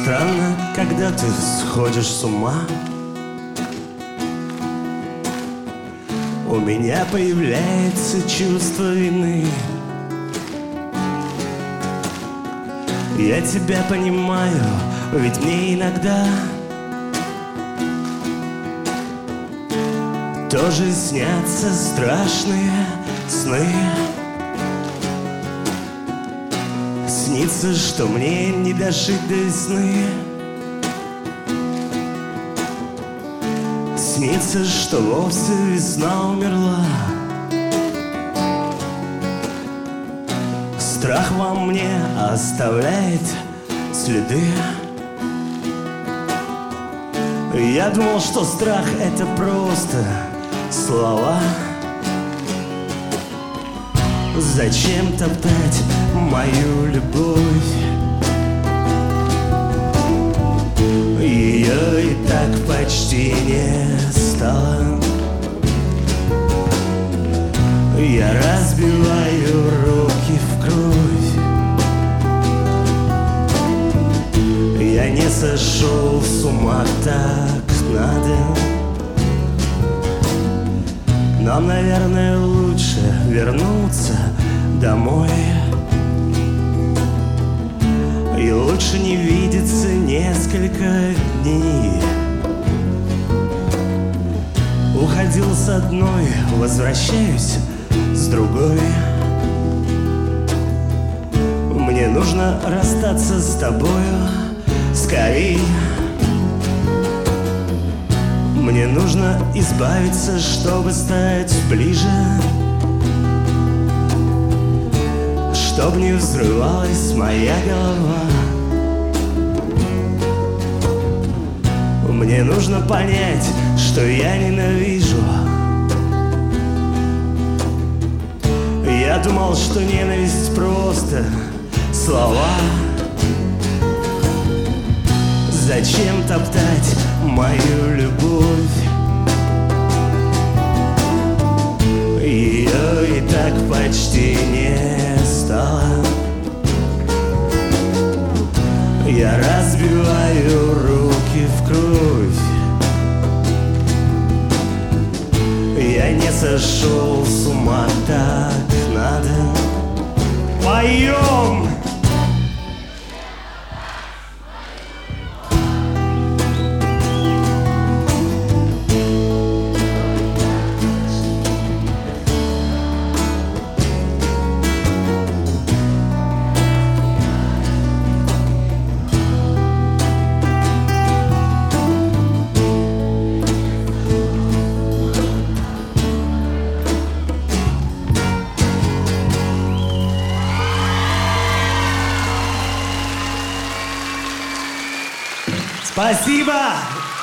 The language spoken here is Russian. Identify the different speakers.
Speaker 1: Странно, когда ты сходишь с ума. У меня появляется чувство вины. Я тебя понимаю, ведь мне иногда тоже снятся страшные сны. Снится, что мне не дожить до весны. Снится, что вовсе весна умерла. Страх во мне оставляет следы. Я думал, что страх — это просто слова. Зачем топтать мою любовь? Ее и так почти не стало. Я разбиваю руки в кровь. Я не сошел с ума, так надо. Нам, наверное, лучше вернуться домой. И лучше не видеться несколько дней. Уходил с одной, возвращаюсь с другой. Мне нужно расстаться с тобою скорей. Мне нужно избавиться, чтобы стать ближе, чтоб не взрывалась моя голова. Мне нужно понять, что я ненавижу. Я думал, что ненависть просто слова. Зачем топтать мою любовь? Ее и так почти не стало. Я разбиваю руки в кровь. Я не сошел с ума, так надо. Поем! Спасибо!